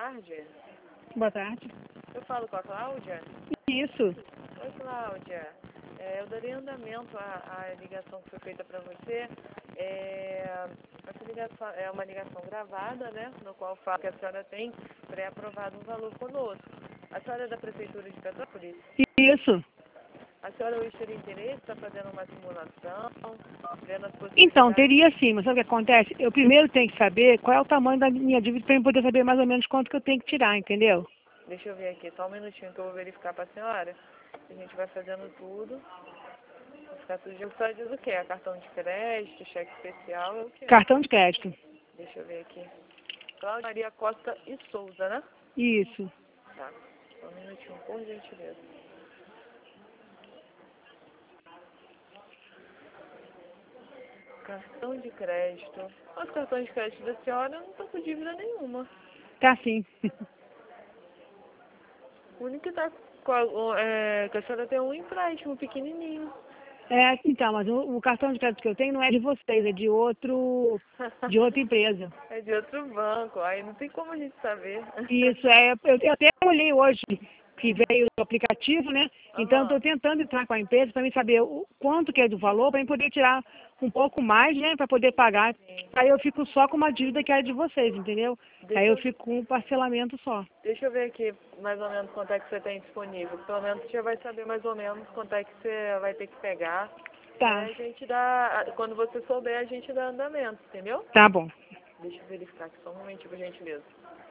tarde. Boa tarde. Eu falo com a Cláudia? Isso. Oi, Cláudia. Eu daria andamento à ligação que foi feita para você. Essa ligação é uma ligação gravada, né? No qual fala que a senhora tem pré-aprovado um valor conosco. A senhora é da Prefeitura de Petrópolis? Isso. A senhora hoje teria interesse, está fazendo uma simulação, vendo as possibilidades? Então, teria sim, mas sabe o que acontece? Eu primeiro tenho que saber qual é o tamanho da minha dívida para eu poder saber mais ou menos quanto que eu tenho que tirar, entendeu? Deixa eu ver aqui, só um minutinho que eu vou verificar para a senhora. A gente vai fazendo tudo. Vai ficar tudo de... Só diz o quê? É cartão de crédito, cheque especial, é o quê? Cartão de crédito. Deixa eu ver aqui. Cláudia Maria Costa e Souza, né? Isso. Tá. Só um minutinho, por gentileza. Cartão de crédito. Os cartões de crédito da senhora não estão com dívida nenhuma. Tá sim. O único que está que a senhora tem um empréstimo pequenininho. Então, mas o cartão de crédito que eu tenho não é de vocês, é de outra empresa. É de outro banco, aí não tem como a gente saber. Isso, eu até olhei hoje que veio o aplicativo, né? Então, estou tentando entrar com a empresa para me saber o quanto que é do valor, para eu poder tirar um pouco mais, né? Para poder pagar. Sim. Aí eu fico só com uma dívida que é de vocês, entendeu? Aí eu fico com um parcelamento só. Deixa eu ver aqui mais ou menos quanto é que você tem disponível. Pelo menos você já vai saber mais ou menos quanto é que você vai ter que pegar. Tá. Aí a gente dá, quando você souber, a gente dá andamento, entendeu? Tá bom. Deixa eu verificar aqui só um momentinho, por gentileza.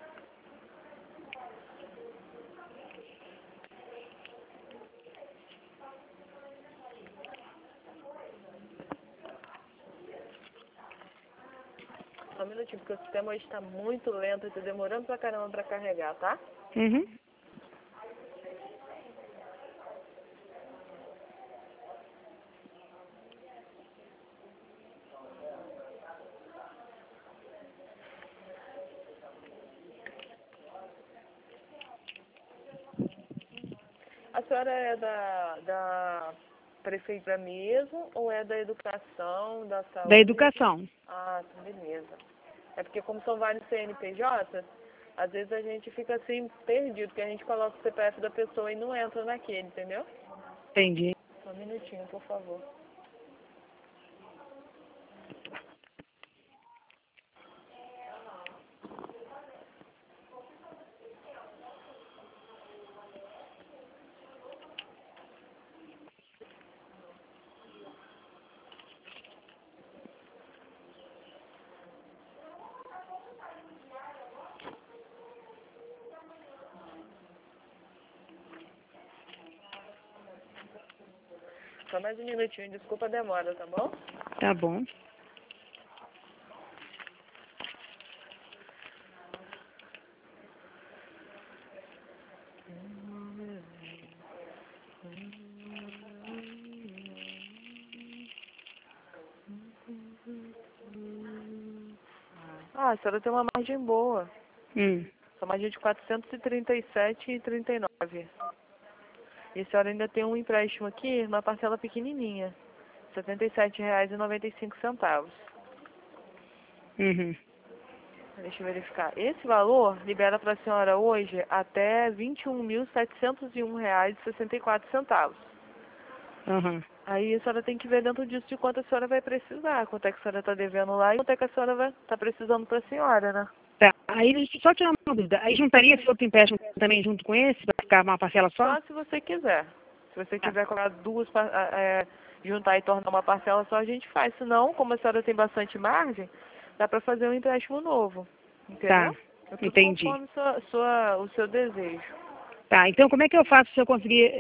Só um minutinho, porque o sistema hoje está muito lento e tá demorando pra caramba pra carregar, tá? Uhum. A senhora é da prefeitura mesmo ou é da educação, da saúde? Da educação. Ah, tá, beleza. É porque como são vários CNPJs, às vezes a gente fica assim perdido, porque a gente coloca o CPF da pessoa e não entra naquele, entendeu? Entendi. Só um minutinho, por favor. Só mais um minutinho, desculpa a demora, tá bom? Tá bom. Ah, a senhora tem uma margem boa. Uma margem de 437,39. E a senhora ainda tem um empréstimo aqui, uma parcela pequenininha. R$ 77,95. Uhum. Deixa eu verificar. Esse valor libera para a senhora hoje até R$ 21.701,64. Uhum. Aí a senhora tem que ver dentro disso de quanto a senhora vai precisar, quanto é que a senhora está devendo lá e quanto é que a senhora vai estar precisando para a senhora, né? Tá. Aí, deixa eu só tirar uma dúvida. Aí juntaria esse outro empréstimo também junto com esse, para ficar uma parcela só? Só se você quiser. Se você Tá. quiser colocar juntar e tornar uma parcela só, a gente faz. Se não, como a senhora tem bastante margem, dá para fazer um empréstimo novo. Entendeu? Tá. É tudo Entendi. conforme o seu desejo. Tá, então como é que eu faço se eu conseguir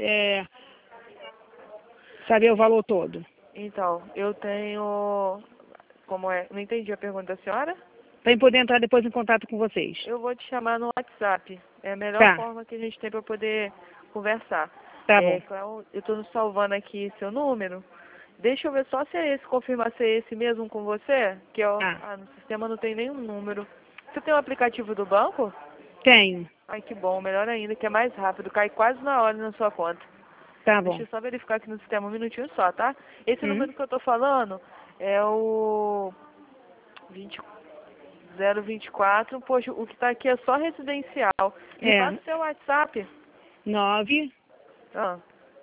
saber o valor todo? Então, eu tenho... Como é? Não entendi a pergunta da senhora? Para eu poder entrar depois em contato com vocês. Eu vou te chamar no WhatsApp. É a melhor Tá. forma que a gente tem para poder conversar. Tá bom. Claro, eu estou salvando aqui seu número. Deixa eu ver só se é esse, confirmar se é esse mesmo com você, que Tá. no sistema não tem nenhum número. Você tem o aplicativo do banco? Tenho. Ai, que bom, melhor ainda, que é mais rápido, cai quase na hora na sua conta. Tá bom. Deixa eu só verificar aqui no sistema um minutinho só, tá? Esse Uhum. número que eu tô falando é o 20. 024, poxa, o que tá aqui é só residencial. Me É. passa o seu WhatsApp. 9 Ah,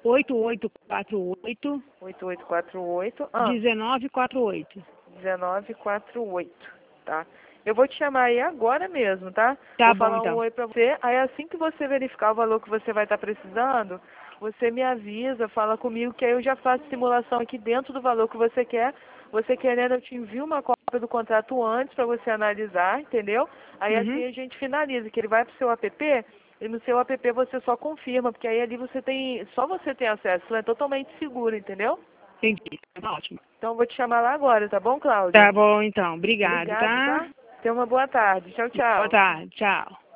8848 8848, 1948. 1948, tá? Eu vou te chamar aí agora mesmo, tá? Tá Vou bom, falar um então. oi pra você, aí assim que você verificar o valor que você vai estar precisando, você me avisa, fala comigo, que aí eu já faço simulação aqui dentro do valor que você quer. Você querendo, eu te envio uma cópia do contrato antes para você analisar, entendeu? Aí assim a gente finaliza, que ele vai pro seu app, e no seu app você só confirma, porque aí ali você tem, só você tem acesso, é totalmente seguro, entendeu? Entendi. Tá ótimo. Então eu vou te chamar lá agora, tá bom, Cláudia? Tá bom, então. Obrigado, Obrigado, tá? tá? Tenha uma boa tarde. Tchau, Boa tchau. tarde. Tchau.